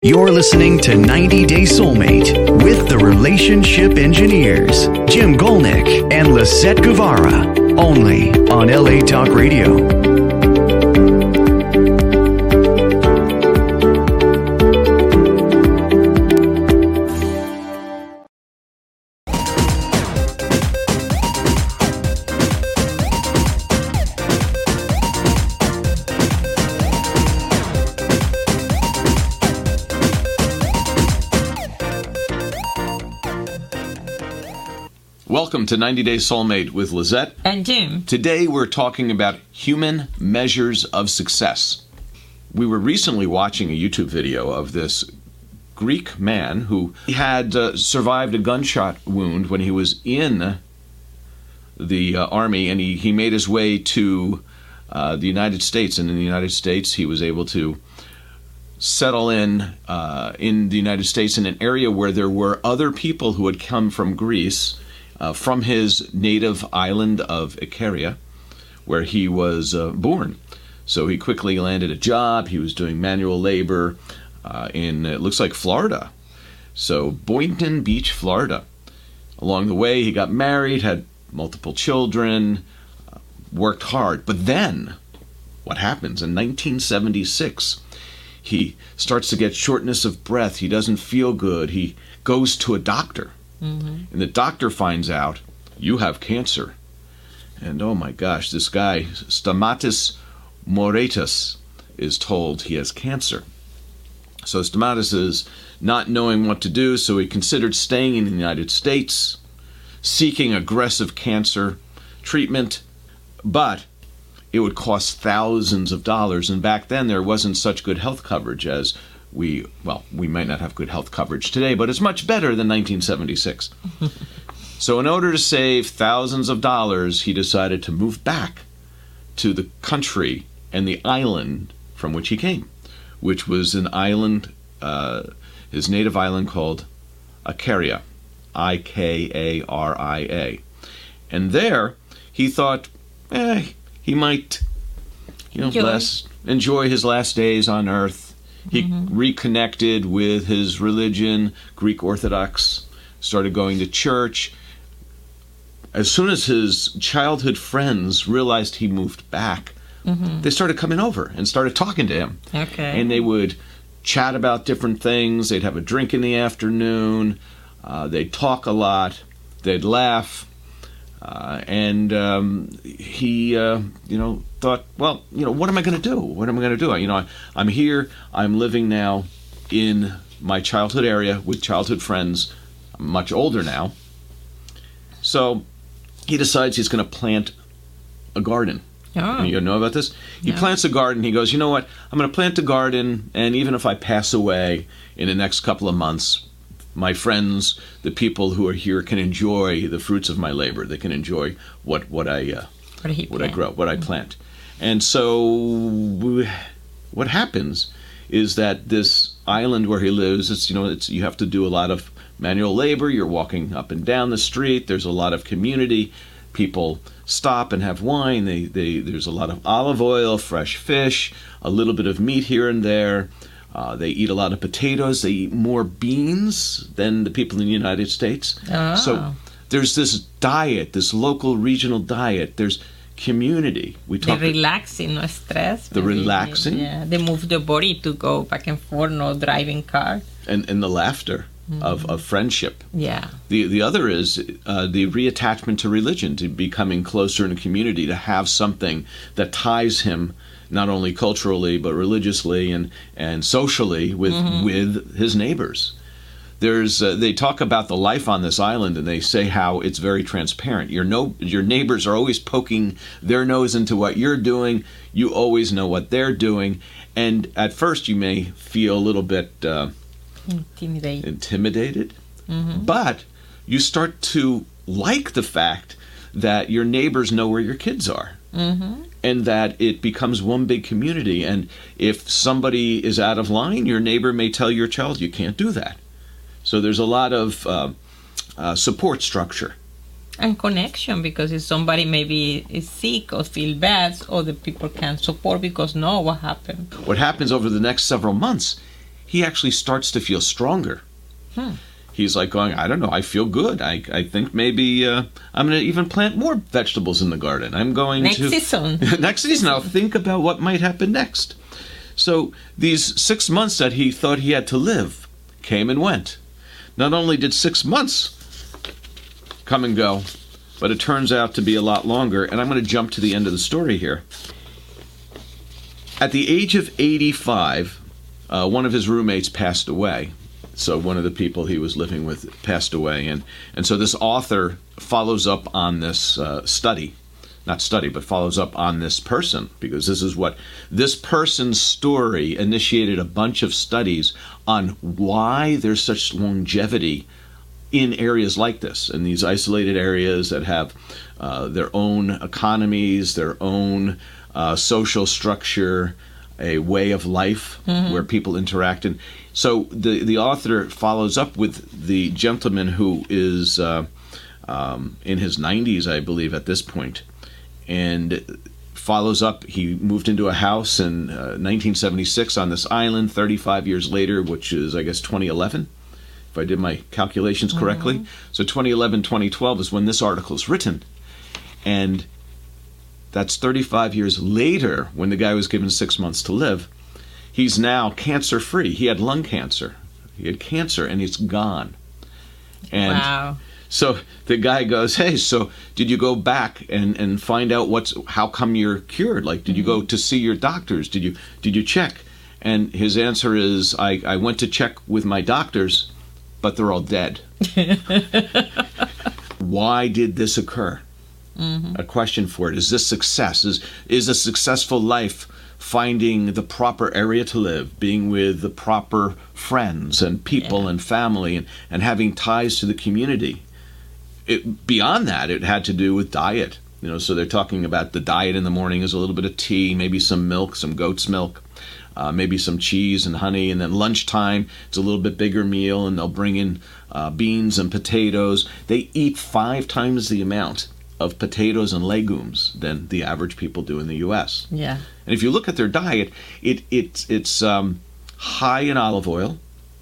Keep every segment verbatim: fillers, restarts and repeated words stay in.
You're listening to ninety day Soulmate with the Relationship Engineers, Jim Golnick and Lisette Guevara, only on L A Talk Radio. Welcome to ninety day Soulmate with Lisette and Jim. Today we're talking about human measures of success. We were recently watching a YouTube video of this Greek man who had uh, survived a gunshot wound when he was in the uh, army, and he, he made his way to uh, the United States. And in the United States, he was able to settle in uh, in the United States in an area where there were other people who had come from Greece, Uh, from his native island of Icaria, where he was uh, born. So he quickly landed a job. He was doing manual labor uh, in, it looks like, Florida. So Boynton Beach, Florida. Along the way, he got married, had multiple children, uh, worked hard. But then, what happens? In nineteen seventy-six, he starts to get shortness of breath. He doesn't feel good. He goes to a doctor. Mm-hmm. And the doctor finds out, you have cancer. And oh my gosh, this guy, Stamatis Moretus, is told he has cancer. So Stamatis is not knowing what to do, so he considered staying in the United States, seeking aggressive cancer treatment, but it would cost thousands of dollars. And back then there wasn't such good health coverage as We, well, we might not have good health coverage today, but it's much better than nineteen seventy-six. So in order to save thousands of dollars, he decided to move back to the country and the island from which he came, which was an island, uh, his native island called Icaria, I K A R I A. And there, he thought, eh, he might, you know, last, enjoy his last days on earth. He mm-hmm. reconnected with his religion, Greek Orthodox, started going to church. As soon as his childhood friends realized he moved back, mm-hmm. they started coming over and started talking to him. Okay. And they would chat about different things. They'd have a drink in the afternoon. Uh, they'd talk a lot. They'd laugh. Uh, and um, he, uh, you know, thought, well, you know, what am I going to do? What am I going to do? You know, I, I'm here. I'm living now in my childhood area with childhood friends. I'm much older now. So he decides he's going to plant a garden. Oh. You know about this? He no. plants a garden. He goes, you know what? I'm going to plant a garden, and even if I pass away in the next couple of months, my friends, the people who are here, can enjoy the fruits of my labor. They can enjoy what what I uh, what, what I grow, what I plant. And so, what happens is that this island where he lives, it's you know, it's you have to do a lot of manual labor. You're walking up and down the street. There's a lot of community. People stop and have wine. They they there's a lot of olive oil, fresh fish, a little bit of meat here and there. Uh, they eat a lot of potatoes. They eat more beans than the people in the United States. Oh. So there's this diet, this local regional diet. There's community. We talk the relaxing, no stress. The maybe. relaxing. Yeah, they move the body to go back and forth, no driving car. And and the laughter mm-hmm. of, of friendship. Yeah. The the other is uh, the reattachment to religion, to becoming closer in a community, to have something that ties him not only culturally but religiously and, and socially with mm-hmm. with his neighbors. There's uh, they talk about the life on this island, and they say how it's very transparent. Your no your neighbors are always poking their nose into what you're doing. You always know what they're doing, and at first you may feel a little bit uh, intimidated. Intimidated, mm-hmm. but you start to like the fact that your neighbors know where your kids are. Mm-hmm. And that it becomes one big community. And if somebody is out of line, your neighbor may tell your child, you can't do that. So there's a lot of uh, uh, support structure. And connection, because if somebody maybe is sick or feel bad, other people can support because know what happened. What happens over the next several months, he actually starts to feel stronger. Hmm. He's like going, I don't know, I feel good. I I think maybe uh, I'm going to even plant more vegetables in the garden. I'm going Next to... season. next season, I'll think about what might happen next. So these six months that he thought he had to live came and went. Not only did six months come and go, but it turns out to be a lot longer. And I'm going to jump to the end of the story here. At the age of eighty-five, uh, one of his roommates passed away. So one of the people he was living with passed away. And, and so this author follows up on this uh, study. Not study, but follows up on this person, because this is what this person's story initiated a bunch of studies on why there's such longevity in areas like this, in these isolated areas that have uh, their own economies, their own uh, social structure, a way of life mm-hmm. where people interact. And so the, the author follows up with the gentleman who is uh, um, in his nineties, I believe, at this point. And follows up, he moved into a house in uh, nineteen seventy-six on this island, thirty-five years later, which is, I guess, twenty eleven, if I did my calculations correctly. Mm-hmm. So twenty eleven, twenty twelve is when this article is written. And that's thirty-five years later, when the guy was given six months to live. He's now cancer-free. He had lung cancer. He had cancer, and it's gone. And wow. So the guy goes, hey, so did you go back and, and find out what's how come you're cured? Like, did you go to see your doctors? Did you did you check? And his answer is, I, I went to check with my doctors, but they're all dead. Why did this occur? Mm-hmm. A question for it. Is this success? Is, is a successful life finding the proper area to live, being with the proper friends and people yeah. and family, and, and having ties to the community? It, beyond that, it had to do with diet. You know, so they're talking about the diet in the morning is a little bit of tea, maybe some milk, some goat's milk, uh, maybe some cheese and honey, and then lunchtime it's a little bit bigger meal, and they'll bring in uh, beans and potatoes. They eat five times the amount of potatoes and legumes than the average people do in the U S. Yeah. And if you look at their diet, it it it's um, high in olive oil.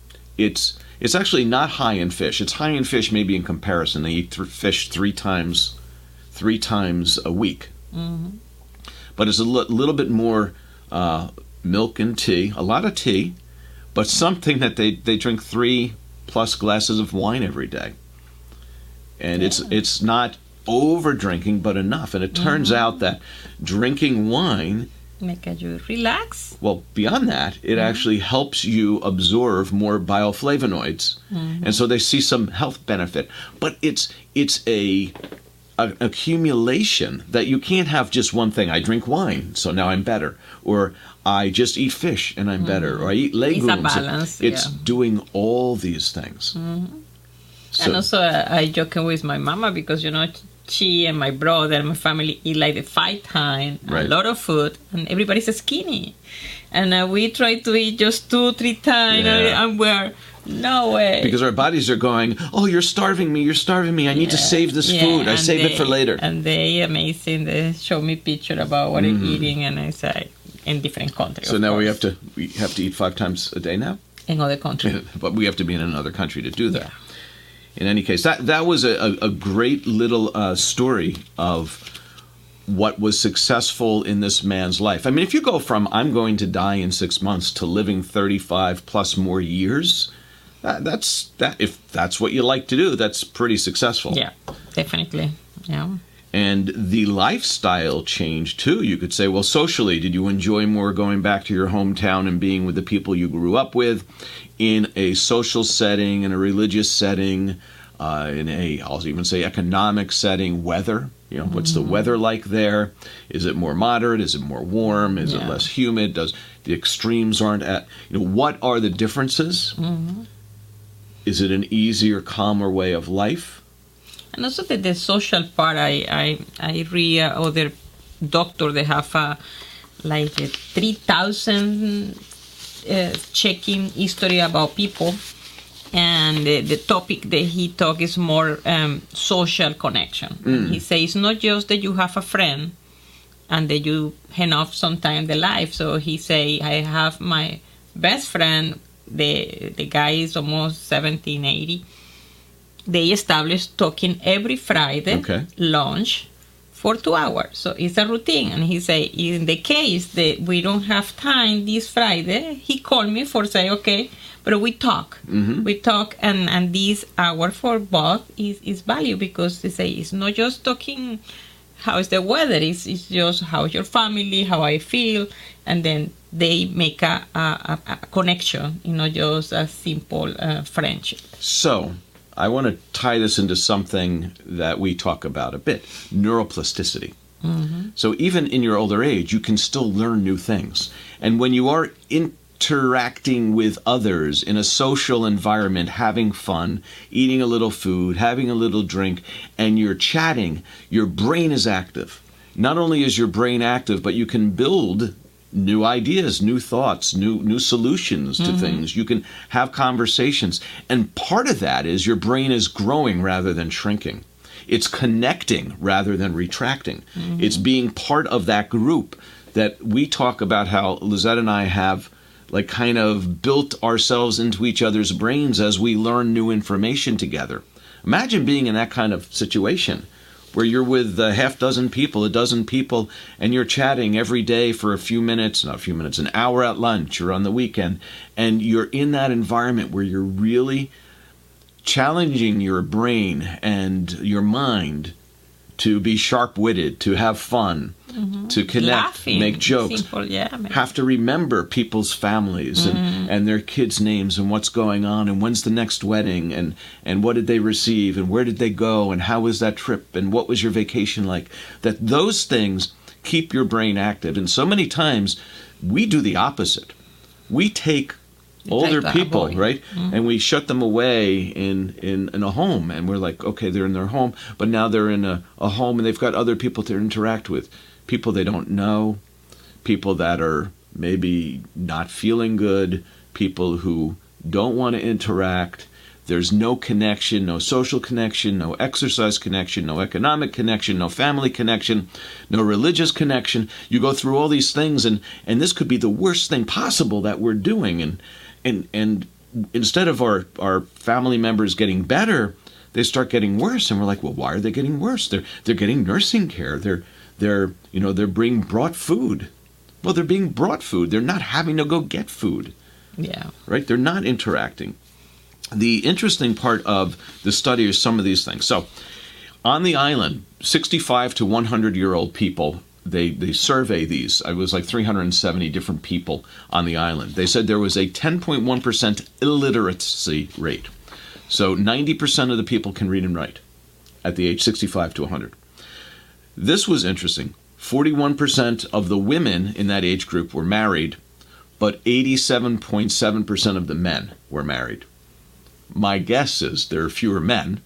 It's It's actually not high in fish. It's high in fish maybe in comparison. They eat th- fish three times three times a week. Mm-hmm. But it's a l- little bit more uh, milk and tea, a lot of tea, but something that they, they drink three plus glasses of wine every day. And yeah. it's it's not over drinking, but enough. And it turns mm-hmm. out that drinking wine make you relax. Well, beyond that, it mm-hmm. actually helps you absorb more bioflavonoids, mm-hmm. and so they see some health benefit. But it's it's a, a accumulation that you can't have just one thing. I drink wine, so now I'm better, or I just eat fish and I'm mm-hmm. better, or I eat legumes. It's a balance. It's yeah. doing all these things. Mm-hmm. So, and also, uh, I joke with my mama because you know. She and my brother and my family eat like the five times, right. a lot of food, and everybody's skinny. And uh, we try to eat just two, three times, yeah. and we're, no way. Because our bodies are going, oh, you're starving me, you're starving me, I need yeah. to save this yeah. food, I and save they, it for later. And they amazing, they show me picture about what mm-hmm. I'm eating, and I say, in different countries. So now course. we have to we have to eat five times a day now? In other countries. But we have to be in another country to do that. Yeah. In any case, that that was a, a great little uh, story of what was successful in this man's life. I mean, if you go from I'm going to die in six months to living thirty-five plus more years, that, that's that. If that's what you like to do, that's pretty successful. Yeah, definitely. Yeah. And the lifestyle change too. You could say, well, socially, did you enjoy more going back to your hometown and being with the people you grew up with? In a social setting, in a religious setting, uh, in a, I'll even say economic setting, weather, you know, mm-hmm. what's the weather like there? Is it more moderate? Is it more warm? Is yeah. it less humid? Does the extremes aren't at, you know, what are the differences? Mm-hmm. Is it an easier, calmer way of life? And also the, the social part, I, I, I read uh, other doctors, they have uh, like uh, three thousand Uh, checking history about people, and the, the topic that he talk is more um, social connection. Mm. He says it's not just that you have a friend and that you hang off sometime in the life. So he say I have my best friend the the guy is almost seventeen, eighty. They established talking every Friday, Okay. lunch, for two hours. So it's a routine. And he say, in the case that we don't have time this Friday, he called me for say, okay, but we talk. Mm-hmm. We talk, and, and this hour for both is, is value, because they say it's not just talking how is the weather, it's, it's just how's your family, how I feel, and then they make a, a, a connection, you know, just a simple uh, friendship. So, I want to tie this into something that we talk about a bit, neuroplasticity. Mm-hmm. So even in your older age, you can still learn new things. And when you are interacting with others in a social environment, having fun, eating a little food, having a little drink, and you're chatting, your brain is active. Not only is your brain active, but you can build new ideas, new thoughts, new new solutions to mm-hmm. things. You can have conversations. And part of that is your brain is growing rather than shrinking. It's connecting rather than retracting. Mm-hmm. It's being part of that group that we talk about how Lizette and I have like kind of built ourselves into each other's brains as we learn new information together. Imagine being in that kind of situation where you're with a half dozen people, a dozen people, and you're chatting every day for a few minutes, not a few minutes, an hour at lunch or on the weekend, and you're in that environment where you're really challenging your brain and your mind to be sharp-witted, to have fun, mm-hmm. to connect, Laughing, make jokes, simple, yeah, have to remember people's families mm-hmm. and, and their kids' names and what's going on and when's the next wedding and, and what did they receive and where did they go and how was that trip and what was your vacation like. That those things keep your brain active. And so many times we do the opposite. We take older people, right? Mm-hmm. And we shut them away in, in, in a home. And we're like, okay, they're in their home. But now they're in a, a home and they've got other people to interact with. People they don't know. People that are maybe not feeling good. People who don't want to interact. There's no connection, no social connection, no exercise connection, no economic connection, no family connection, no religious connection. You go through all these things, and, and this could be the worst thing possible that we're doing. And and and instead of our, our family members getting better, they start getting worse. And we're like, well, why are they getting worse? They're they're getting nursing care. They're they're you know they're being brought food. Well, they're being brought food. They're not having to go get food. Yeah. Right? They're not interacting. The interesting part of the study is some of these things. So, on the island, sixty-five to one hundred year old people, they, they survey these. It was like three hundred seventy different people on the island. They said there was a ten point one percent illiteracy rate. So, ninety percent of the people can read and write at the age sixty-five to one hundred. This was interesting. forty-one percent of the women in that age group were married, but eighty-seven point seven percent of the men were married. My guess is there are fewer men.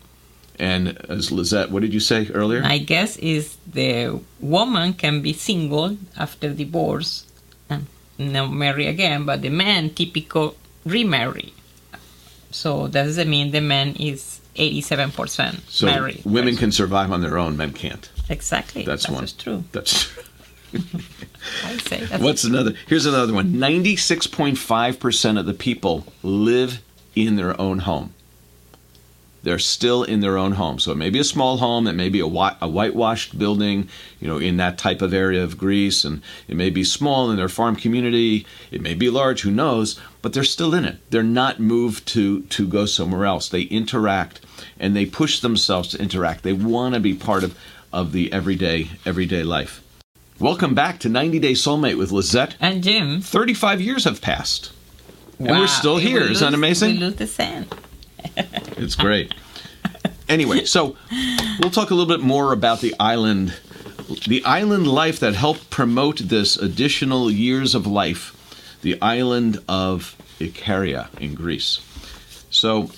And as Lizette, what did you say earlier? My guess is the woman can be single after divorce and not marry again, but the man typical remarry. So that doesn't mean the man is eighty-seven percent so married. So women can survive on their own, men can't. Exactly. That's, that's one. That's true. That's true. I say that's What's another? Here's another one. ninety-six point five percent of the people live in their own home. They're still in their own home. So it may be a small home, it may be a, white, a whitewashed building, you know, in that type of area of Greece, and it may be small in their farm community, it may be large, who knows, but they're still in it. They're not moved to, to go somewhere else. They interact, and they push themselves to interact. They want to be part of, of the everyday, everyday life. Welcome back to ninety Day Soulmate with Lizette. And Jim. thirty-five years have passed. And wow. we're still It here. Isn't lose, that amazing? We lose the sand. It's great. Anyway, so we'll talk a little bit more about the island, the island life that helped promote this additional years of life, the island of Ikaria in Greece. So,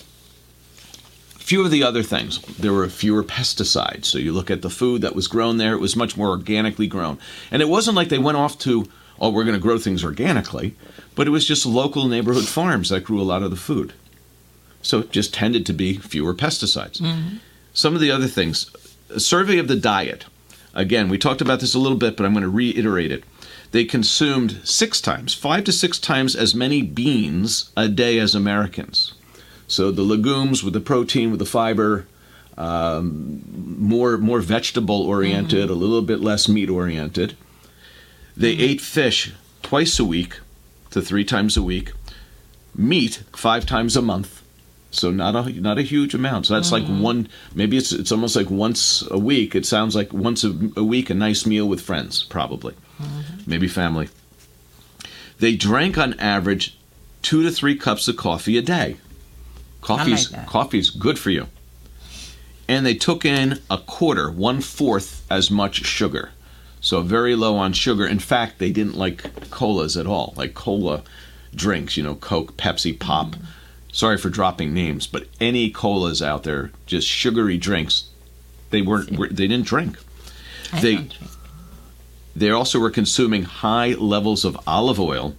a few of the other things. There were fewer pesticides. So you look at the food that was grown there, it was much more organically grown. And it wasn't like they went off to, oh, we're going to grow things organically, but it was just local neighborhood farms that grew a lot of the food. So it just tended to be fewer pesticides. Mm-hmm. Some of the other things, a survey of the diet. Again, we talked about this a little bit, but I'm going to reiterate it. they consumed six times, five to six times as many beans a day as Americans. So the legumes with the protein, with the fiber, um, more more vegetable oriented, mm-hmm. a little bit less meat oriented. They mm-hmm. ate fish twice a week to three times a week, meat five times a month. So not a not a huge amount. So that's mm-hmm. like one. Maybe it's it's almost like once a week. It sounds like once a, a week, a nice meal with friends, probably, mm-hmm. maybe family. They drank on average two to three cups of coffee a day. Coffee's like coffee's good for you. And they took in a quarter, one fourth as much sugar. So very low on sugar. In fact, they didn't like colas at all, like cola drinks, you know, Coke, Pepsi, Pop. Mm. Sorry for dropping names, but any colas out there, just sugary drinks, they weren't. Were, they didn't drink. I they don't drink. They also were consuming high levels of olive oil,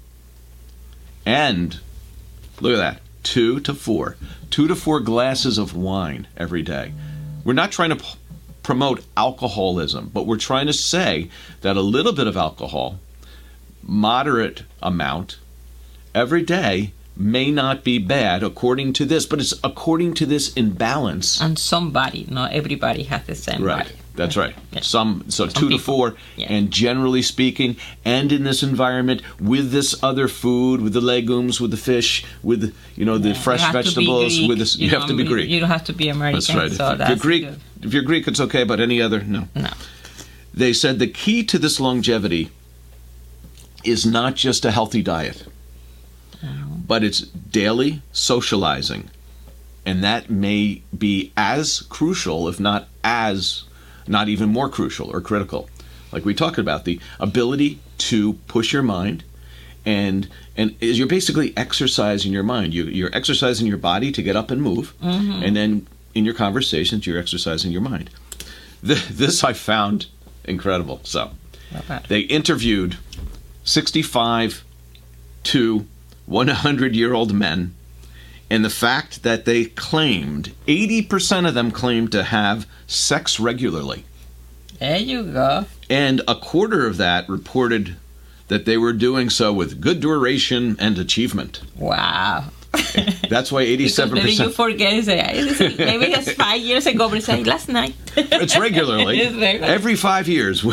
and look at that, two to four, two to four glasses of wine every day. We're not trying to p- promote alcoholism, but we're trying to say that a little bit of alcohol, moderate amount, every day may not be bad according to this, but it's according to this imbalance. And somebody, not everybody has the same right. body. That's right. Yeah. Some so Some two people. to four, yeah. and generally speaking, and in this environment with this other food, with the legumes, with the fish, with you know the Yeah. fresh You have to be vegetables, Greek. with this, you, you have know, to be Greek. You don't have to be American. That's right. So if, that's if you're Greek, good. if you're Greek, it's okay, but any other, no. No. They said the key to this longevity is not just a healthy diet, but it's daily socializing. And that may be as crucial, if not as, not even more crucial or critical. Like we talked about, the ability to push your mind, and and is you're basically exercising your mind. You, you're exercising your body to get up and move, mm-hmm. and then in your conversations, you're exercising your mind. This, this I found incredible. So they interviewed sixty-five to one hundred year old men, and the fact that they claimed eighty percent of them claimed to have sex regularly. There you go. And a quarter of that reported that they were doing so with good duration and achievement. Wow. That's why eighty-seven percent. Maybe you forget. Say, maybe it's five years ago, but it's like last night. It's regularly. It's regular. Every five years.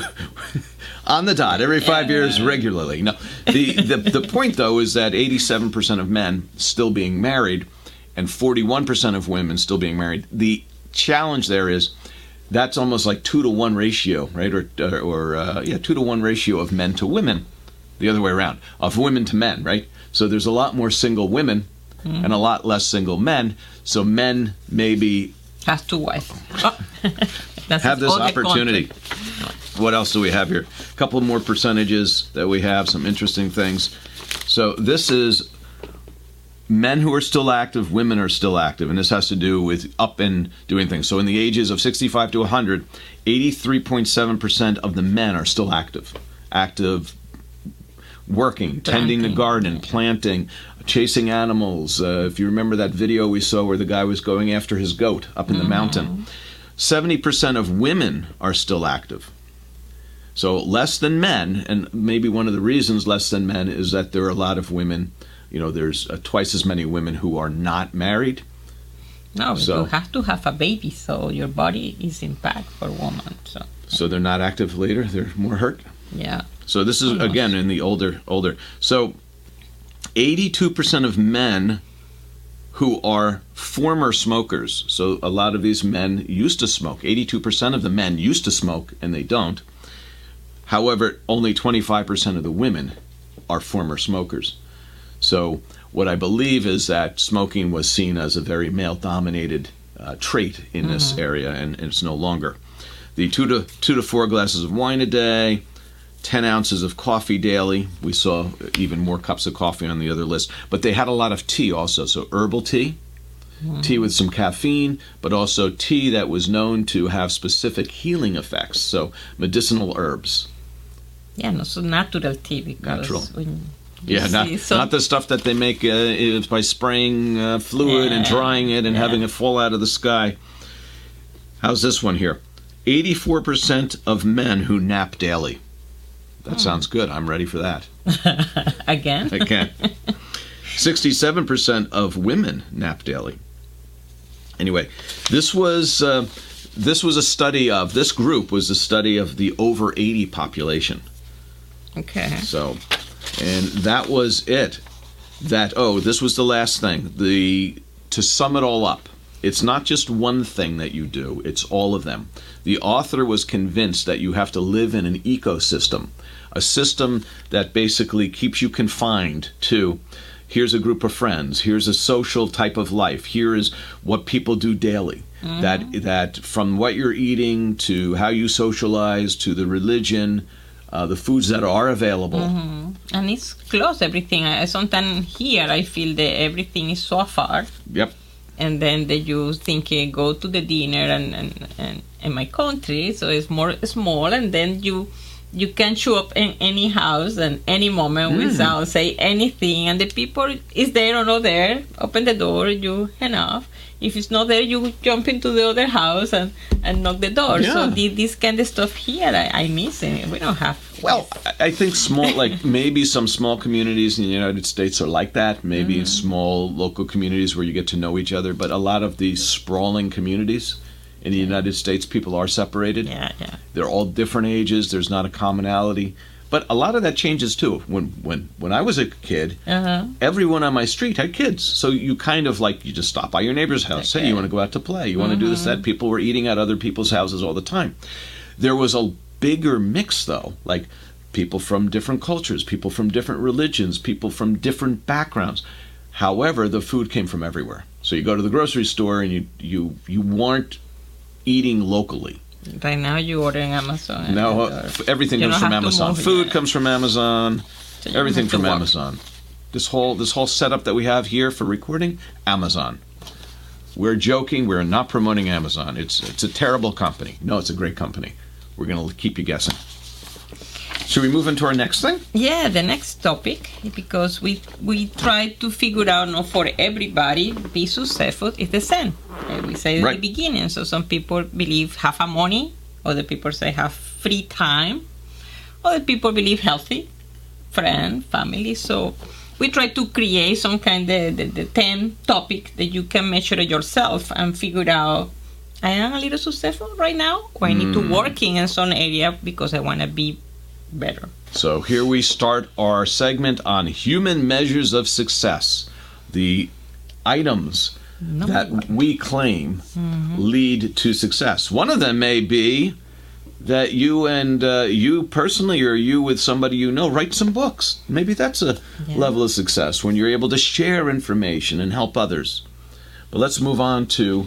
On the dot, every five yeah. years regularly. No, the, the, the point, though, is that eighty-seven percent of men still being married and forty-one percent of women still being married. The challenge there is that's almost like two to one ratio, right? Or, or uh, yeah, two to one ratio of men to women. The other way around, of women to men, right? So there's a lot more single women mm. and a lot less single men. So men maybe has two wives. Oh. have this opportunity. What else do we have here? A couple more percentages that we have, some interesting things. So this is men who are still active, women are still active, and this has to do with up and doing things. So in the ages of sixty-five to one hundred, eighty-three point seven percent of the men are still active. Active working, tending the garden, planting, chasing animals. Uh, if you remember that video we saw where the guy was going after his goat up in the mm-hmm. mountain. seventy percent of women are still active. So less than men, and maybe one of the reasons less than men is that there are a lot of women, you know, there's uh, twice as many women who are not married. No, so, you have to have a baby, so your body is impact for a woman. So so they're not active later, they're more hurt? Yeah. So this is, Almost. again, in the older, older. So eighty-two percent of men who are former smokers, so a lot of these men used to smoke. eighty-two percent of the men used to smoke, and they don't. However, only twenty-five percent of the women are former smokers. So what I believe is that smoking was seen as a very male-dominated uh, trait in mm-hmm. this area, and, and it's no longer. The two to two to four glasses of wine a day, ten ounces of coffee daily. We saw even more cups of coffee on the other list. But they had a lot of tea also. So herbal tea, mm. tea with some caffeine, but also tea that was known to have specific healing effects. So medicinal herbs. Yeah, no, so natural tea. Because natural. When yeah, not, some... not the stuff that they make uh, by spraying uh, fluid yeah. and drying it and yeah. having it fall out of the sky. How's this one here? eighty-four percent of men who nap daily. That mm. sounds good. I'm ready for that. Again? Again. sixty-seven percent of women nap daily. Anyway, this was uh, this was a study of, this group was a study of the over eighty population. Okay. So, and that was it. That, oh, this was the last thing. The to sum it all up, it's not just one thing that you do, it's all of them. The author was convinced that you have to live in an ecosystem, a system that basically keeps you confined to, here's a group of friends, here's a social type of life, here is what people do daily. Mm-hmm. That that from what you're eating to how you socialize to the religion, uh, the foods that are available. Mm-hmm. And it's close, everything. I, sometimes here I feel that everything is so far. Yep. And then they you think uh, go to the dinner and, and, and in my country, so it's more small, and then you you can show up in any house and any moment mm. without say anything, and the people is there or not there, open the door, you hang off. If it's not there, you jump into the other house and, and knock the door. Yeah. So the, this kind of stuff here, I, I miss it. We don't have. Well, I think small, like maybe some small communities in the United States are like that. Maybe mm. small local communities where you get to know each other. But a lot of these sprawling communities in the United States, people are separated. Yeah, yeah. They're all different ages. There's not a commonality. But a lot of that changes too. When when when I was a kid, uh-huh. everyone on my street had kids. So you kind of like, you just stop by your neighbor's house. Okay. Hey, you want to go out to play? You mm-hmm. want to do this, that? People were eating at other people's houses all the time. There was a bigger mix though, like people from different cultures, people from different religions, people from different backgrounds. However, the food came from everywhere. So you go to the grocery store and you you, you weren't eating locally. Right now you order on Amazon. No, uh, everything comes from Amazon. Food yet. comes from Amazon. So everything from Amazon. This whole this whole setup that we have here for recording, Amazon. We're joking. We're not promoting Amazon. It's it's a terrible company. No, it's a great company. We're going to keep you guessing. Should we move into our next thing? Yeah, the next topic, because we we try to figure out, not for everybody, be successful is the same. Uh, we say right. at the beginning. So some people believe have a money, other people say have free time, other people believe healthy, friend, family. So we try to create some kind of the, the ten topic that you can measure yourself and figure out, I am a little successful right now, or I need mm. to work in some area because I want to be better. So here we start our segment on human measures of success, the items Number that one. we claim mm-hmm. lead to success. One of them may be that you and uh, you personally, or you with somebody you know, write some books. Maybe that's a yeah. level of success, when you're able to share information and help others. But let's move on to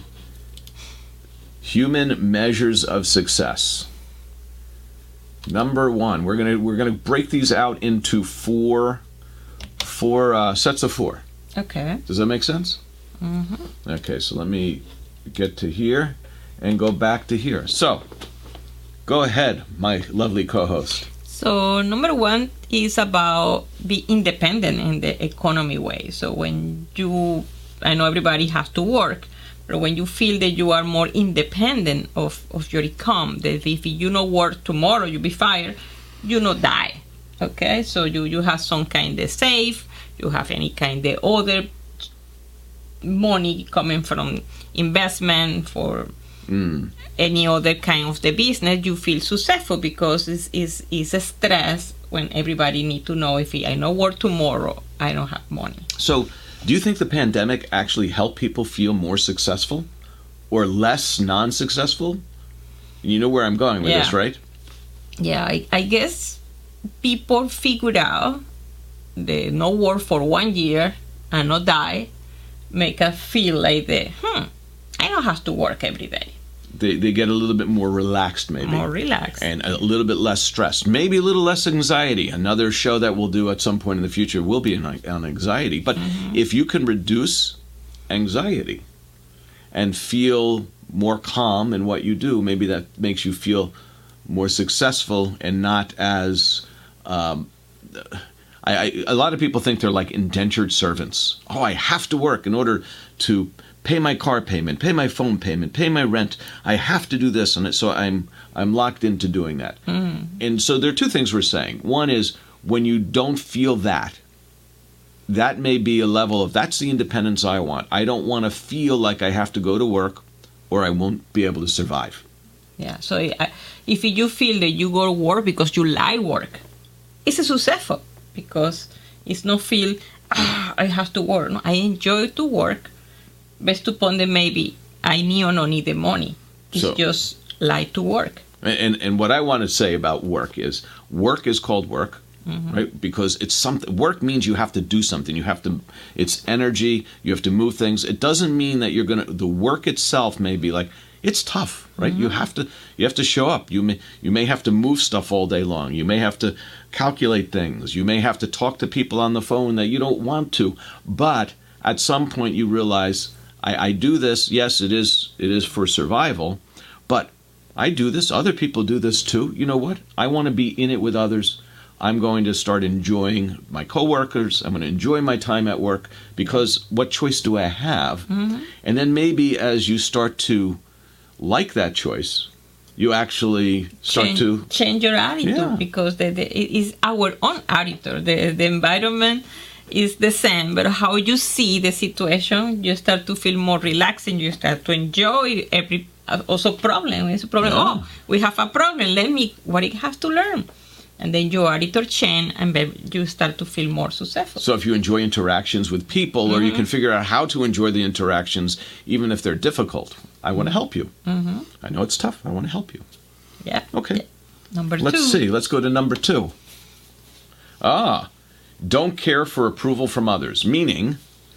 human measures of success. Number one, we're gonna we're gonna break these out into four four uh, sets of four. Okay. Does that make sense? Mm-hmm. Okay, so let me get to here and go back to here. So, go ahead, my lovely co-host. So number one is about be independent in the economy way. So when you, I know everybody has to work, but when you feel that you are more independent of, of your income, that if you not work tomorrow, you be fired, you not die. Okay, so you, you have some kind of save, you have any kind of other money coming from investment for mm. any other kind of the business, you feel successful, because it's, it's, it's a stress when everybody need to know, if I not work tomorrow, I don't have money. So do you think the pandemic actually helped people feel more successful or less non-successful? You know where I'm going with yeah. this, right? Yeah, I, I guess people figured out they no work for one year and not die, make us feel like the, hmm, I don't have to work every day. They they get a little bit more relaxed, maybe. More relaxed. And a little bit less stressed. Maybe a little less anxiety. Another show that we'll do at some point in the future will be on, on anxiety. But mm-hmm. if you can reduce anxiety and feel more calm in what you do, maybe that makes you feel more successful and not as... Um, I, I, a lot of people think they're like indentured servants. Oh, I have to work in order to pay my car payment, pay my phone payment, pay my rent. I have to do this, and so I'm I'm locked into doing that. Mm. And so there are two things we're saying. One is when you don't feel that, that may be a level of that's the independence I want. I don't want to feel like I have to go to work or I won't be able to survive. Yeah. So uh, if you feel that you go to work because you like work, it's a successful because it's not feel ah, I have to work. No, I enjoy to work. Based upon the maybe I need or not need the money. It's so, just like to work. And and what I want to say about work is work is called work, mm-hmm. right? Because it's something. Work means you have to do something. You have to. It's energy. You have to move things. It doesn't mean that you're gonna. The work itself may be like it's tough, right? Mm-hmm. You have to. You have to show up. You may. You may have to move stuff all day long. You may have to calculate things. You may have to talk to people on the phone that you don't want to. But at some point, you realize. I, I do this, yes, it is it is for survival, but I do this, other people do this too. You know what? I want to be in it with others. I'm going to start enjoying my coworkers. I'm going to enjoy my time at work because what choice do I have? Mm-hmm. And then maybe as you start to like that choice, you actually start change, to... Change your attitude yeah. because the, the, it is our own attitude. The, the environment... is the same, but how you see the situation, you start to feel more relaxed and you start to enjoy every also problem. It's a problem. Yeah. Oh, we have a problem. Let me what it has to learn, and then your attitude change, and then you start to feel more successful. So if you enjoy interactions with people, mm-hmm. or you can figure out how to enjoy the interactions, even if they're difficult, I want to help you. Mm-hmm. I know it's tough. I want to help you. Yeah. Okay. Yeah. Number Let's two. Let's see. Let's go to number two. Ah. Don't care for approval from others, meaning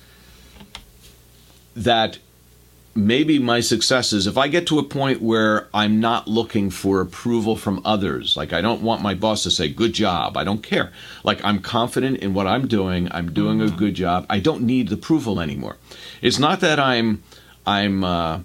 that maybe my success is if I get to a point where I'm not looking for approval from others, like I don't want my boss to say, good job, I don't care. Like I'm confident in what I'm doing, I'm doing mm-hmm. a good job, I don't need approval anymore. It's not that I'm, I'm, uh,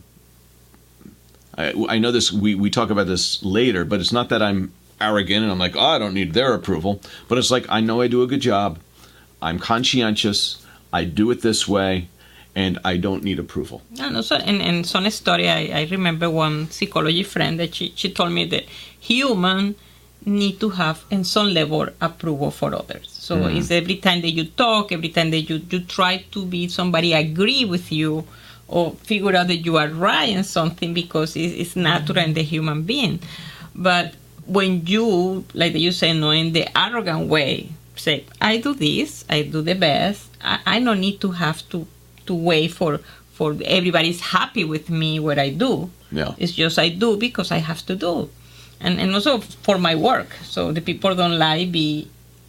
I, I know this, we, we talk about this later, but it's not that I'm arrogant and I'm like, oh, I don't need their approval. But it's like, I know I do a good job. I'm conscientious. I do it this way. And I don't need approval. And also, in, in some story, I, I remember one psychology friend that she, she told me that human need to have, in some level, approval for others. So mm. it's every time that you talk, every time that you, you try to be somebody agree with you or figure out that you are right in something because it's, it's natural in the human being. But when you, like you say, no, in the arrogant way, say, I do this, I do the best, I, I don't need to have to, to wait for, for everybody's happy with me what I do. Yeah. It's just I do because I have to do. And and also for my work. So the people don't like be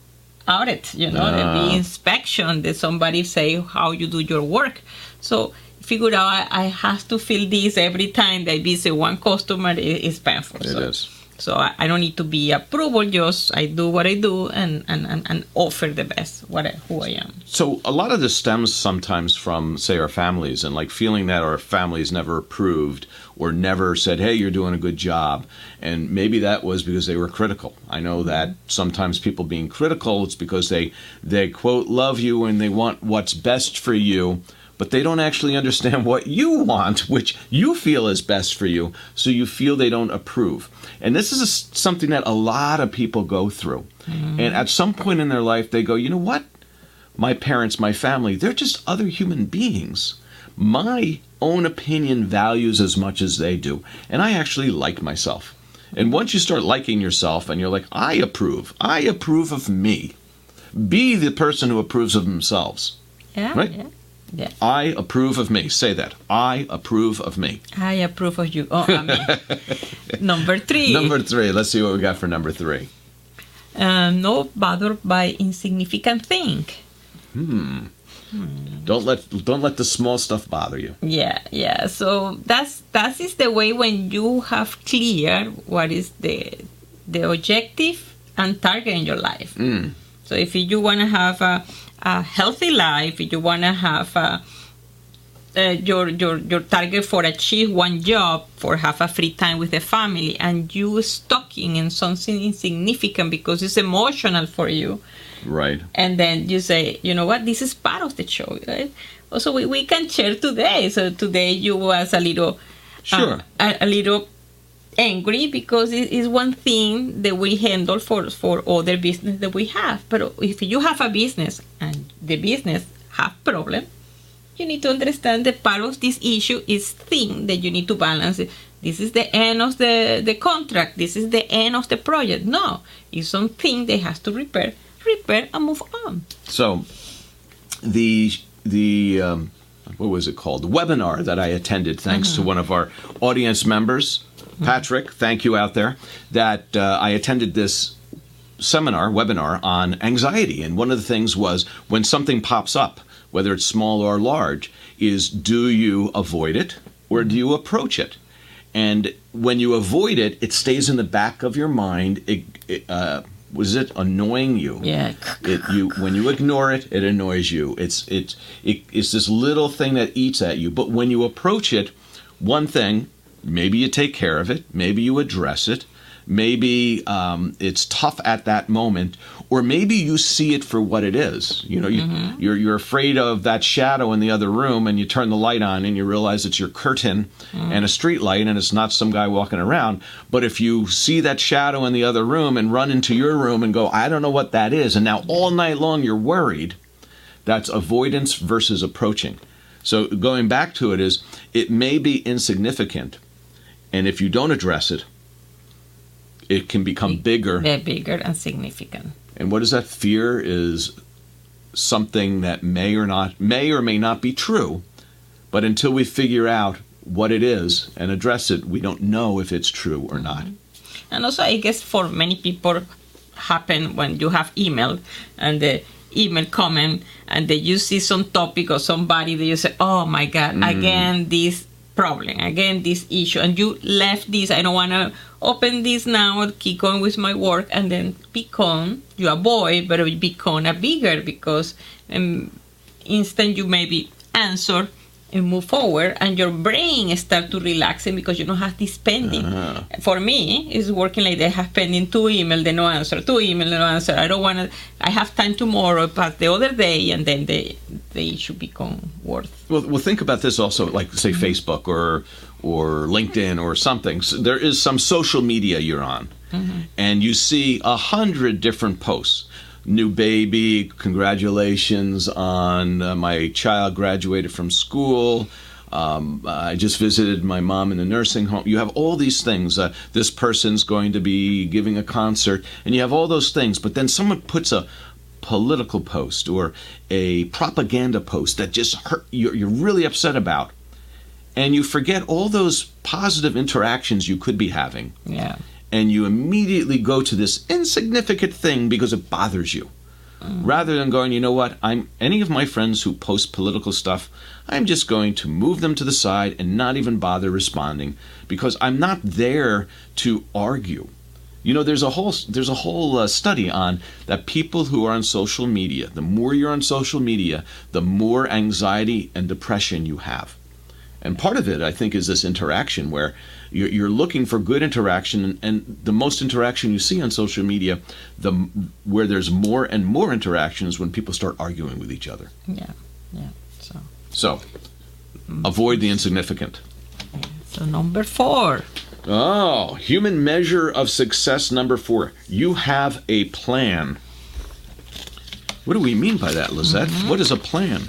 audit, you know, uh. there be inspection, that somebody say how you do your work. So figure out I, I have to feel this every time that I visit one customer is painful. It so. is. So I, I don't need to be approval, just I do what I do and, and, and, and offer the best, what I, who I am. So a lot of this stems sometimes from, say, our families and like feeling that our families never approved or never said, hey, you're doing a good job. And maybe that was because they were critical. I know that sometimes people being critical, it's because they, they quote, love you and they want what's best for you. But they don't actually understand what you want, which you feel is best for you, so you feel they don't approve. And this is a, something that a lot of people go through. Mm-hmm. And at some point in their life, they go, you know what? My parents, my family, they're just other human beings. My own opinion values as much as they do. And I actually like myself. And once you start liking yourself and you're like, I approve. I approve of me. Be the person who approves of themselves. Yeah, right? Yeah. Yeah. I approve of me. Say that. I approve of me. I approve of you. Oh, I mean. Number three. Number three. Let's see what we got for number three. Uh, not bothered by insignificant thing. Hmm. hmm. Don't let don't let the small stuff bother you. Yeah, yeah. So that's that is the way when you have clear what is the the objective and target in your life. Mm. So if you want to have a a healthy life, if you want to have a, uh, your your your target for achieve one job, for have a free time with the family, and you stuck in something insignificant because it's emotional for you, Right. And then you say, you know what, this is part of the show, right? Also, we, we can share today. So today you was a little, Sure. uh, a, a little angry because it is one thing that we handle for, for other business that we have. But if you have a business and the business have problem, you need to understand that part of this issue is thing that you need to balance. This is the end of the, the contract. This is the end of the project. No, it's something that has to repair, repair and move on. So the the um, what was it called? The webinar that I attended, thanks mm-hmm. to one of our audience members, Patrick. Mm-hmm. Thank you out there. That uh, I attended this seminar, webinar on anxiety, and one of the things was when something pops up, whether it's small or large, is do you avoid it or do you approach it? And when you avoid it, it stays in the back of your mind. It, it, uh, was it annoying you? Yeah. It, you when you ignore it, it annoys you. It's it, it it's this little thing that eats at you. But when you approach it, one thing, maybe you take care of it, maybe you address it, maybe um, it's tough at that moment, or maybe you see it for what it is. You know, you, mm-hmm. you're you're afraid of that shadow in the other room, and you turn the light on, and you realize it's your curtain mm-hmm. and a street light, and it's not some guy walking around. But if you see that shadow in the other room and run into your room and go, I don't know what that is, and now all night long you're worried, that's avoidance versus approaching. So going back to it is, it may be insignificant, and if you don't address it, it can become bigger. They're bigger and significant. And what is that? Fear is something that may or not may or may not be true, but until we figure out what it is and address it, we don't know if it's true or not. And also, I guess for many people, happen when you have email and the email comment and then you see some topic or somebody that you say, oh my God, mm. again this problem, again this issue, and you left this, I don't want to open this now, keep on with my work, and then become, you avoid, but it become a bigger because um, instant you maybe answer and move forward, and your brain start to relaxing because you don't have this pending. Uh-huh. For me, it's working like they have pending two email, they no answer, two email, they no answer. I don't want to, I have time tomorrow, but the other day, and then they they should become worth. Well, well, think about this also, like say mm-hmm. Facebook or or LinkedIn or something. So there is some social media you're on, mm-hmm. and you see a hundred different posts. New baby, congratulations on uh, my child graduated from school. Um, I just visited my mom in the nursing home. You have all these things. Uh, this person's going to be giving a concert, and you have all those things. But then someone puts a political post or a propaganda post that just hurt, you're, you're really upset about. And you forget all those positive interactions you could be having. Yeah. And you immediately go to this insignificant thing because it bothers you. Mm. Rather than going, you know what, I'm any of my friends who post political stuff, I'm just going to move them to the side and not even bother responding because I'm not there to argue. You know, there's a whole there's a whole uh, study on that people who are on social media, the more you're on social media, the more anxiety and depression you have. And part of it, I think, is this interaction where you're, you're looking for good interaction, and, and the most interaction you see on social media, the where there's more and more interaction is when people start arguing with each other. Yeah, yeah. So, so avoid the insignificant. So number four. Oh, human measure of success number four. You have a plan. What do we mean by that, Lizette? Mm-hmm. What is a plan?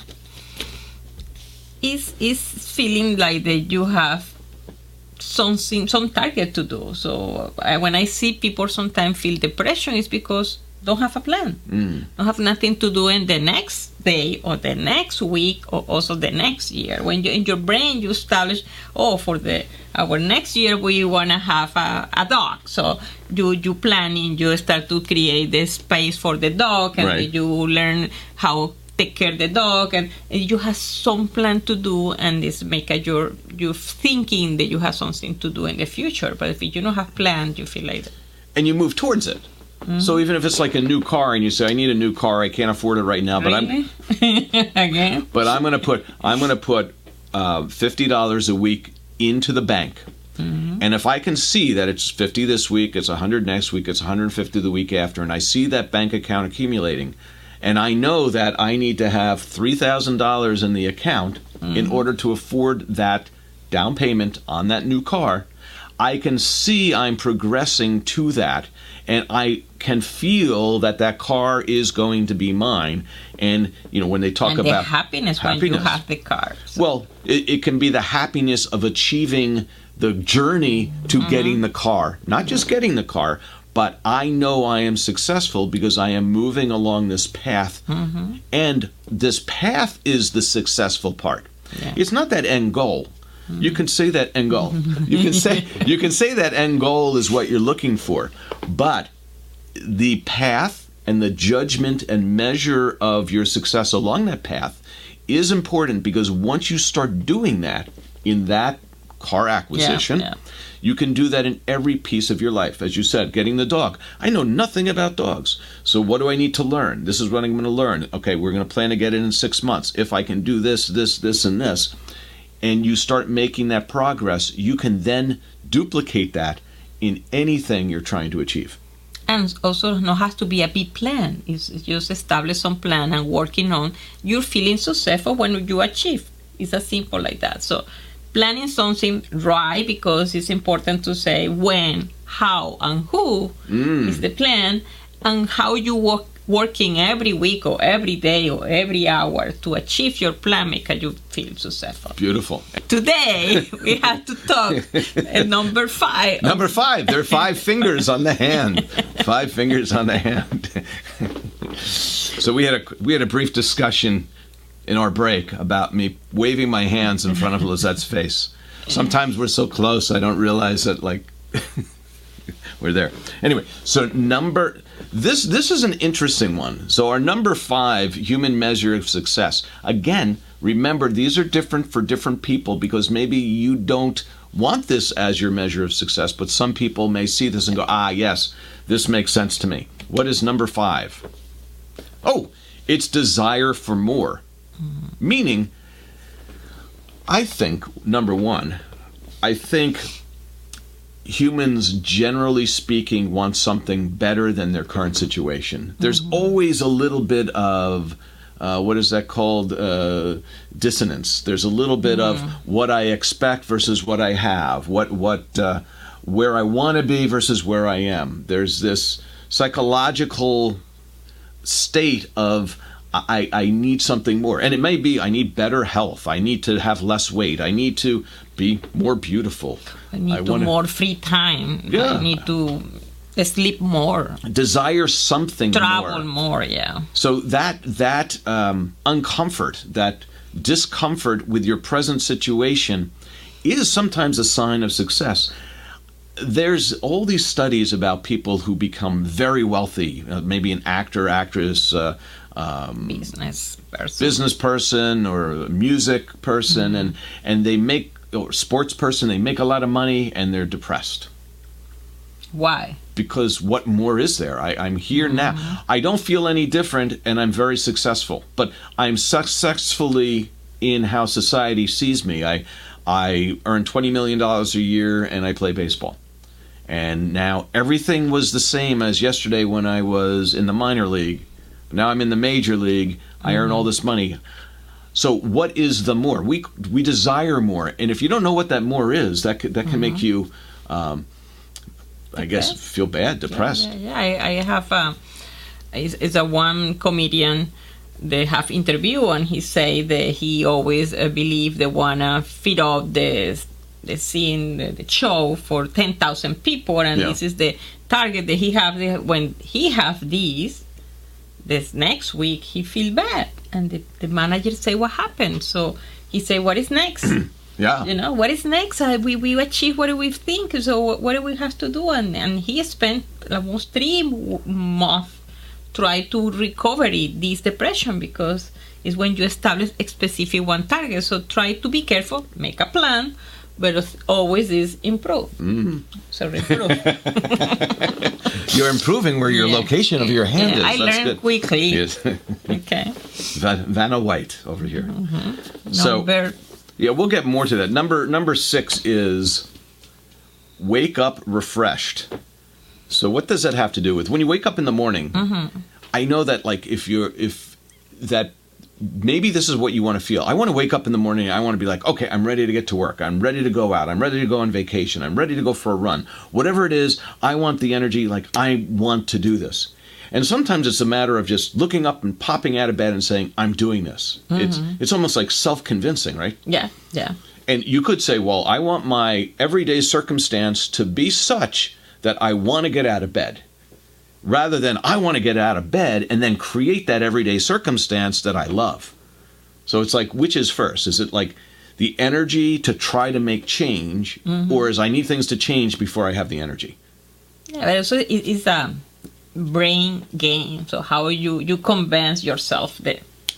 Is is feeling like that you have something, some target to do. So I, when I see people sometimes feel depression, it's because don't have a plan, mm. don't have nothing to do in the next day or the next week or also the next year. When you in your brain you establish, oh, for the our next year we want to have a, a dog. So you you planning, you start to create the space for the dog, and right. you learn how take care of the dog, and you have some plan to do, and this make a, your you thinking that you have something to do in the future. But if you don't have plans, you feel like that. And you move towards it. Mm-hmm. So even if it's like a new car, and you say, "I need a new car, I can't afford it right now," but really? I'm again. But I'm going to put I'm going to put uh, fifty dollars a week into the bank, Mm-hmm. And if I can see that it's fifty this week, it's one hundred next week, it's one hundred fifty the week after, and I see that bank account accumulating, and I know that I need to have three thousand dollars in the account mm-hmm. in order to afford that down payment on that new car, I can see I'm progressing to that, and I can feel that that car is going to be mine. And, you know, when they talk and about the happiness, happiness when you have the car. So. Well, it, it can be the happiness of achieving the journey to mm-hmm. getting the car. Not just getting the car, but I know I am successful because I am moving along this path. Mm-hmm. And this path is the successful part. Yeah. It's not that end goal. You can say that end goal. You can say you can say that end goal is what you're looking for, but the path and the judgment and measure of your success along that path is important, because once you start doing that in that car acquisition, yeah, yeah. you can do that in every piece of your life. As you said, getting the dog. I know nothing about dogs, so what do I need to learn? This is what I'm going to learn. Okay, we're going to plan to get it in six months. If I can do this, this, this, and this, and you start making that progress, you can then duplicate that in anything you're trying to achieve. And also, no has to be a big plan. It's just establish some plan and working on. You're feeling successful when you achieve. It's as simple like that. So, planning something right, because it's important to say when, how, and who mm. is the plan, and how you work. Working every week or every day or every hour to achieve your plan make you feel successful. Beautiful. Today, we have to talk at number five. Number five. There are five fingers on the hand. Five fingers on the hand. So we had a we had a brief discussion in our break about me waving my hands in front of Lizette's face. Sometimes we're so close, I don't realize that, like, we're there. Anyway, so number... This this is an interesting one. So our number five, human measure of success. Again, remember, these are different for different people, because maybe you don't want this as your measure of success, but some people may see this and go, ah, yes, this makes sense to me. What is number five? Oh, it's desire for more. Mm-hmm. Meaning, I think, number one, I think humans, generally speaking, want something better than their current situation. There's mm-hmm. always a little bit of, uh, what is that called, uh, dissonance. There's a little bit mm-hmm. of what I expect versus what I have, what what uh, where I want to be versus where I am. There's this psychological state of I, I need something more. And it may be I need better health. I need to have less weight. I need to be more beautiful. I need I to wanna, more free time. Yeah. I need to sleep more. Desire something Travel more. Travel more, yeah. So that, that um, uncomfort, that discomfort with your present situation is sometimes a sign of success. There's all these studies about people who become very wealthy, uh, maybe an actor, actress, uh, um, business person, business person, or a music person, mm-hmm. and and they make or sports person. They make a lot of money and they're depressed. Why? Because what more is there? I, I'm here mm-hmm. now. I don't feel any different, and I'm very successful. But I'm successfully in how society sees me. I I earn twenty million dollars a year and I play baseball. And now everything was the same as yesterday when I was in the minor league. Now I'm in the major league. I mm-hmm. earn all this money. So what is the more? We we desire more. And if you don't know what that more is, that could, that can mm-hmm. make you, um, I guess, feel bad, depressed. Yeah, yeah, yeah. I, I have a, it's, it's a one comedian they have interview, and he say that he always uh, believe they wanna feed up the the scene, the, the show for ten thousand people, and yeah. this is the target that he have. When he have these, this next week he feel bad, and the, the manager say, what happened? So he say, what is next? Yeah, you know, what is next? Uh, we we achieve what do we think, so what, what do we have to do? And and he spent almost three months try to recover it, this depression, because it's when you establish a specific one target. So try to be careful, make a plan, but always is improve. Mm. So improve. You're improving where your yeah. location of your hand yeah, is. I That's learned good. quickly. Yes. Okay. Van, Vanna White over here. Mm-hmm. So, Number, yeah, we'll get more to that. Number number six is wake up refreshed. So what does that have to do with when you wake up in the morning? Mm-hmm. I know that like if you're if that maybe this is what you want to feel. I want to wake up in the morning and I want to be like, okay, I'm ready to get to work. I'm ready to go out. I'm ready to go on vacation. I'm ready to go for a run. Whatever it is, I want the energy, like I want to do this. And sometimes it's a matter of just looking up and popping out of bed and saying, I'm doing this. Mm-hmm. It's it's almost like self-convincing, right? Yeah, yeah. And you could say, well, I want my everyday circumstance to be such that I want to get out of bed, rather than I want to get out of bed and then create that everyday circumstance that I love. So it's like, which is first? Is it like the energy to try to make change, mm-hmm. or is I need things to change before I have the energy? Yeah, but also it, it's a brain game. So how you, you convince yourself that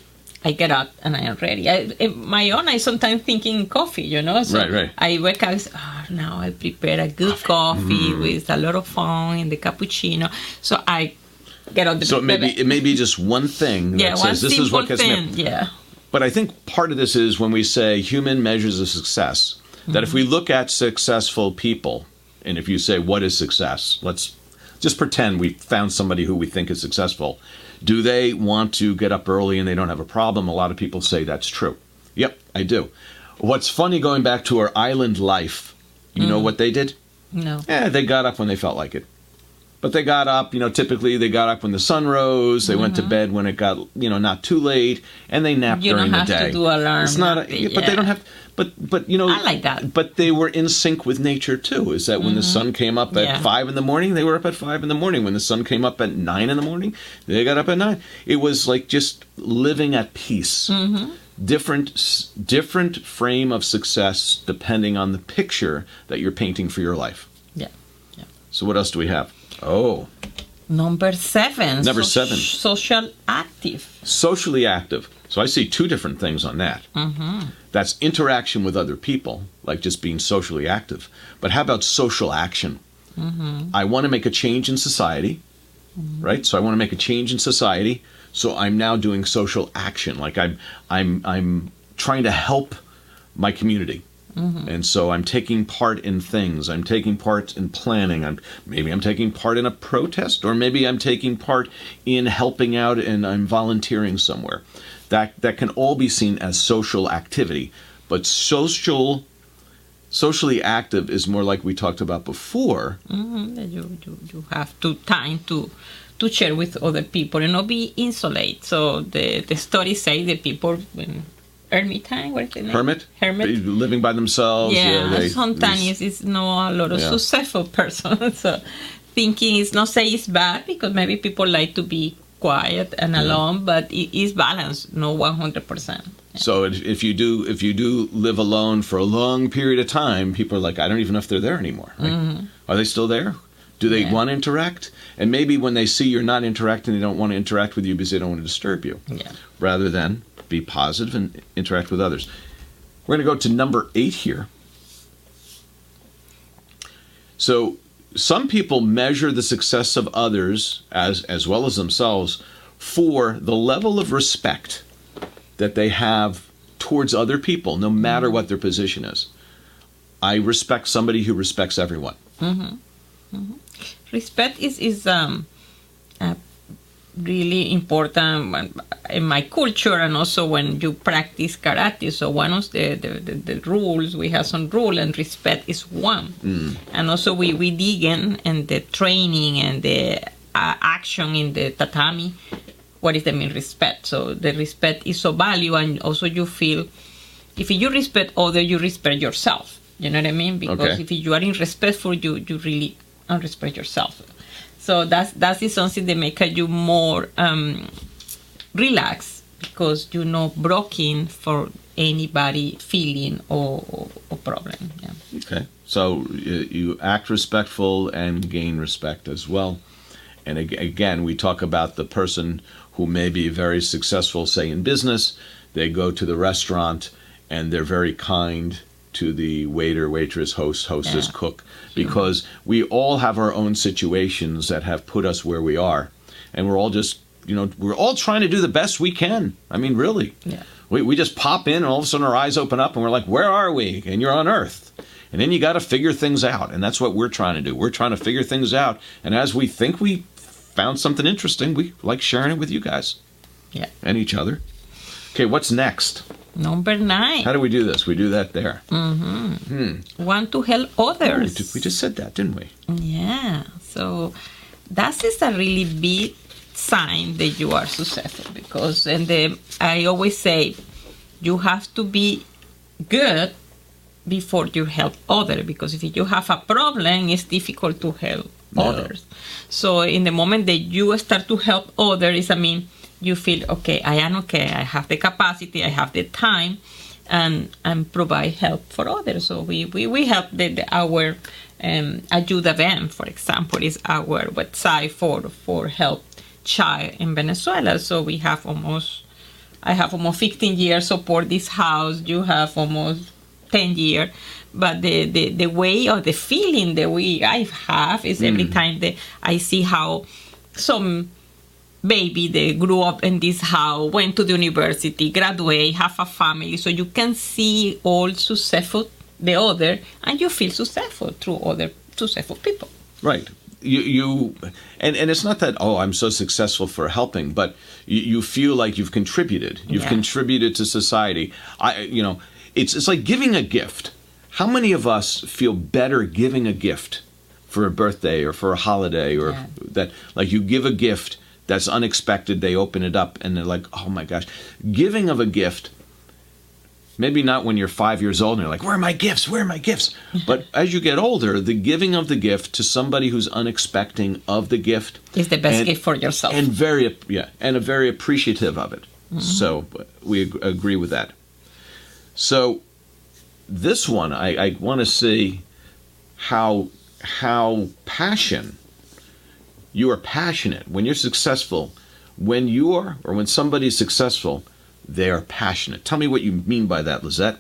I get up and I am ready. I, in my own, I sometimes thinking coffee, you know. So right, right. I wake up, oh, now I prepare a good coffee mm. with a lot of foam in the cappuccino. So I get on the So it may, be, it may be just one thing that yeah, says this is what gets thing. me. Yeah. But I think part of this is when we say human measures of success, that mm-hmm. if we look at successful people, and if you say, what is success? Let's just pretend we found somebody who we think is successful. Do they want to get up early and they don't have a problem? A lot of people say that's true. Yep, I do. What's funny, going back to our island life, you mm. know what they did? No. Yeah, they got up when they felt like it. But they got up, you know, typically they got up when the sun rose, they mm-hmm. went to bed when it got, you know, not too late, and they napped you during the day. You don't have to do alarm. It's not, a, it, but yeah. they don't have, but, but, you know. I like that. But they were in sync with nature, too, is that when mm-hmm. the sun came up at yeah. five in the morning, they were up at five in the morning. When the sun came up at nine in the morning, they got up at nine. It was like just living at peace. Mm-hmm. Different, different frame of success depending on the picture that you're painting for your life. Yeah. yeah. So what else do we have? Oh. Number seven. Number so- seven. Social active. Socially active. So I see two different things on that. Mm-hmm. That's interaction with other people, like just being socially active. But how about social action? Mm-hmm. I want to make a change in society, mm-hmm. right? So I want to make a change in society. So I'm now doing social action. Like I'm, I'm, I'm trying to help my community. Mm-hmm. And so I'm taking part in things. I'm taking part in planning. I'm maybe I'm taking part in a protest, or maybe I'm taking part in helping out and I'm volunteering somewhere. That that can all be seen as social activity. But social, socially active is more like we talked about before. Mm-hmm. You, you you have to time to to share with other people and not be insulated. So the the stories say that people when Ermitañ, what is the name? Hermit? Hermit. Living by themselves. Yeah, yeah they, sometimes it's, it's not a lot of yeah. successful person. So thinking it's not say it's bad, because maybe people like to be quiet and yeah. alone, but it is balanced, no one hundred percent. Yeah. So if, if you do if you do live alone for a long period of time, people are like, I don't even know if they're there anymore. Like, mm-hmm. Are they still there? Do they yeah. want to interact? And maybe when they see you're not interacting, they don't want to interact with you because they don't want to disturb you. Yeah. Rather than be positive and interact with others. We're going to go to number eight here. So some people measure the success of others as, as well as themselves for the level of respect that they have towards other people, no matter what their position is. I respect somebody who respects everyone. Mm-hmm. Mm-hmm. Respect is, is um, uh, really important in my culture, and also when you practice karate. So one of the, the, the, the rules, we have some rule, and respect is one. Mm. And also we, we dig in and the training and the uh, action in the tatami, what is the mean respect? So the respect is so valuable, and also you feel, if you respect others, you respect yourself. You know what I mean? Because okay. if you are irrespectful, you, you really don't respect yourself. So that's that is something that makes you more um, relaxed, because you're not broken for anybody feeling or, or, or problem. Yeah. Okay. So you act respectful and gain respect as well. And again, we talk about the person who may be very successful, say in business. They go to the restaurant and they're very kind to the waiter, waitress, host, hostess, yeah. cook, because sure. we all have our own situations that have put us where we are. And we're all just, you know, we're all trying to do the best we can. I mean, really. Yeah. We we just pop in and all of a sudden our eyes open up and we're like, where are we? And you're on Earth. And then you got to figure things out. And that's what we're trying to do. We're trying to figure things out. And as we think we found something interesting, we like sharing it with you guys. Yeah. And each other. Okay, what's next? Number nine. How do we do this? We do that there. Mm-hmm. Hmm. Want to help others. Oh, we just said that, didn't we? Yeah. So that is a really big sign that you are successful, because and the, I always say you have to be good before you help others, because if you have a problem, it's difficult to help No. others. So in the moment that you start to help others, I mean, you feel, okay, I am okay, I have the capacity, I have the time, and and provide help for others. So we, we, we help the, the, our um, Ayuda Ven, for example, is our website for, for help child in Venezuela. So we have almost, I have almost fifteen years support this house. You have almost ten years. But the, the, the way or the feeling that we I have is every Mm. time that I see how some baby they grew up in this house, went to the university, graduate, have a family, so you can see all successful the other, and you feel successful through other successful people. Right. You, you and, and it's not that, oh, I'm so successful for helping, but you, you feel like you've contributed. You've Yeah. contributed to society. I, you know, it's it's like giving a gift. How many of us feel better giving a gift for a birthday or for a holiday, or Yeah. that, like, you give a gift that's unexpected, they open it up and they're like, oh my gosh. Giving of a gift, maybe not when you're five years old and you're like, where are my gifts? Where are my gifts? But as you get older, the giving of the gift to somebody who's unexpecting of the gift It's the best and- gift for yourself. and very yeah, and a very appreciative of it. So we ag- agree with that. So this one, I, I want to see how how passion. You are passionate when you're successful. When you are, or when somebody is successful, they are passionate. Tell me what you mean by that, Lizette.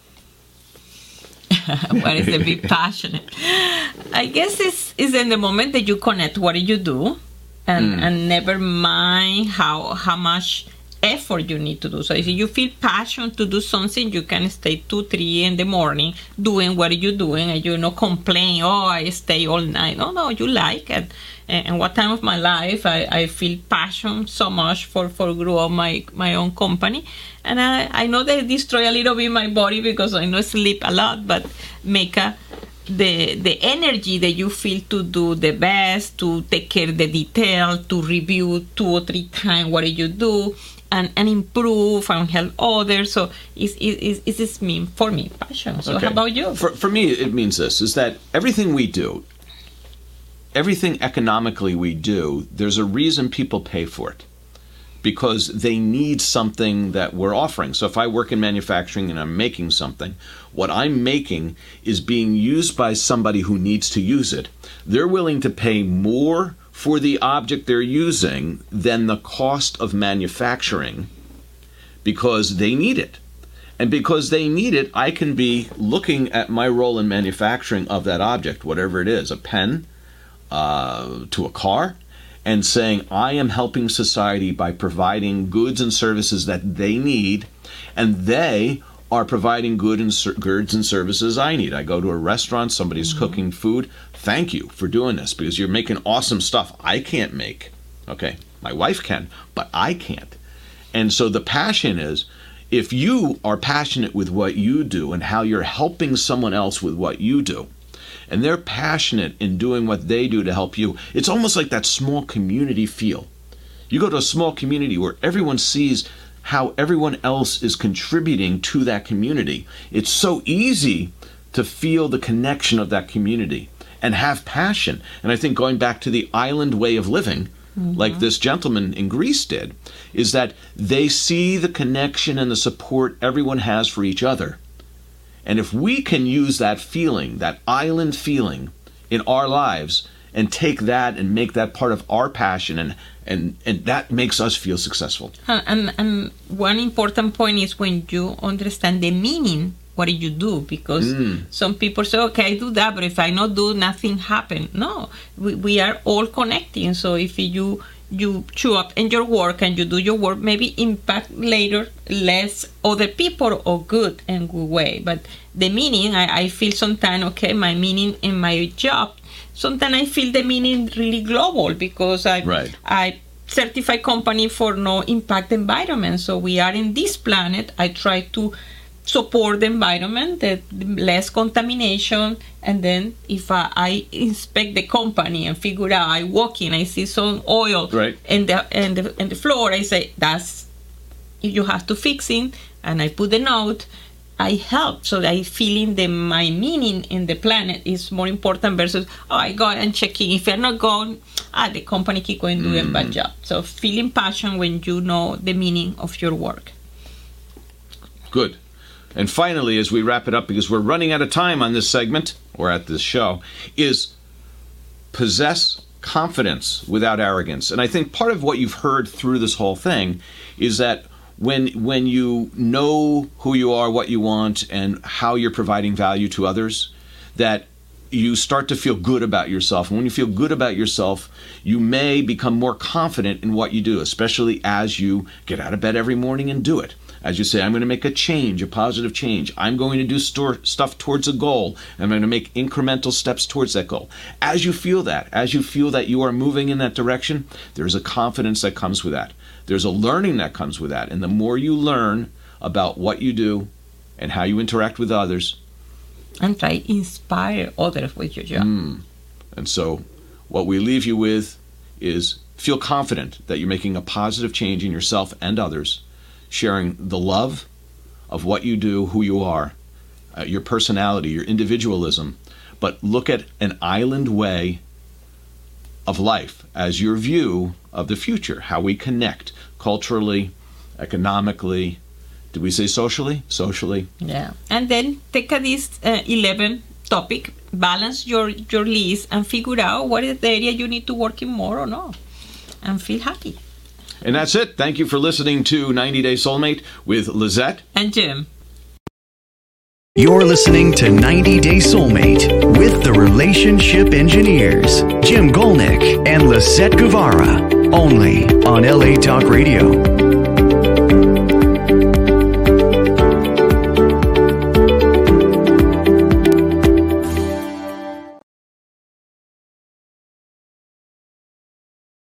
What is the be passionate? I guess it's, it's in the moment that you connect what you do, and, and never mind how how much effort you need to do. So if you feel passion to do something, you can stay two, three in the morning doing what you're doing, and you not complain, oh, I stay all night. No, no, you like it. And, and what time of my life I, I feel passion so much for, for grow up my, my own company. And I, I know they destroy a little bit my body because I know sleep a lot, but make a the the energy that you feel to do the best, to take care of the detail, to review two or three times what you do, and, and improve and help others. So it's, it's, it's, it's mean for me, passion. So Okay. how about you? For, for me, it means this, is that everything we do, everything economically we do, there's a reason people pay for it. Because they need something that we're offering. So if I work in manufacturing and I'm making something, what I'm making is being used by somebody who needs to use it. They're willing to pay more for the object they're using than the cost of manufacturing because they need it. And because they need it, I can be looking at my role in manufacturing of that object, whatever it is, a pen uh, to a car, and saying, I am helping society by providing goods and services that they need, and they are providing good and ser- goods and services I need. I go to a restaurant, somebody's mm-hmm. cooking food. Thank you for doing this, because you're making awesome stuff I can't make. Okay, my wife can, but I can't. And so the passion is, if you are passionate with what you do and how you're helping someone else with what you do, and they're passionate in doing what they do to help you, it's almost like that small community feel. You go to a small community where everyone sees how everyone else is contributing to that community. It's so easy to feel the connection of that community and have passion. And I think going back to the island way of living, mm-hmm. like this gentleman in Greece did, is that they see the connection and the support everyone has for each other. And if we can use that feeling, that island feeling in our lives, and take that and make that part of our passion, and and, and that makes us feel successful. Uh, and, and one important point is when you understand the meaning, what do you do? Because mm. some people say, okay, I do that, but if I not do, nothing happen. No, we, we are all connecting. So if you you show up in your work and you do your work, maybe impact later less other people or good and good way. But the meaning, I, I feel sometimes, okay, my meaning in my job, sometimes I feel the meaning really global because I, right. I certify company for no impact environment. So we are in this planet. I try to support the environment, the less contamination, and then if I, I inspect the company and figure out, I walk in, I see some oil right. in the in the in the floor, I say that's you have to fix it, and I put the note. I help, so I feeling that my meaning in the planet is more important versus oh I go and checking. If you're not going, ah the company keep going doing mm. a bad job. So feeling passion when you know the meaning of your work. Good. And finally, as we wrap it up, because we're running out of time on this segment, or at this show, is possess confidence without arrogance. And I think part of what you've heard through this whole thing is that when when you know who you are, what you want, and how you're providing value to others, that you start to feel good about yourself. And when you feel good about yourself, you may become more confident in what you do, especially as you get out of bed every morning and do it. As you say, I'm going to make a change, a positive change. I'm going to do store, stuff towards a goal. I'm going to make incremental steps towards that goal. As you feel that, as you feel that you are moving in that direction, there's a confidence that comes with that. There's a learning that comes with that. And the more you learn about what you do and how you interact with others. And try to inspire others with your job. Mm. And so what we leave you with is feel confident that you're making a positive change in yourself and others, sharing the love of what you do, who you are, uh, your personality, your individualism, but look at an island way of life as your view of the future, how we connect culturally, economically, do we say socially? Socially. Yeah. And then take a, this uh, eleven topic, balance your, your list and figure out what is the area you need to work in more or not, and feel happy. And that's it. Thank you for listening to ninety day Soulmate with Lizette and Jim. You're listening to ninety day Soulmate with the Relationship Engineers, Jim Golnick and Lisette Guevara, only on L A Talk Radio.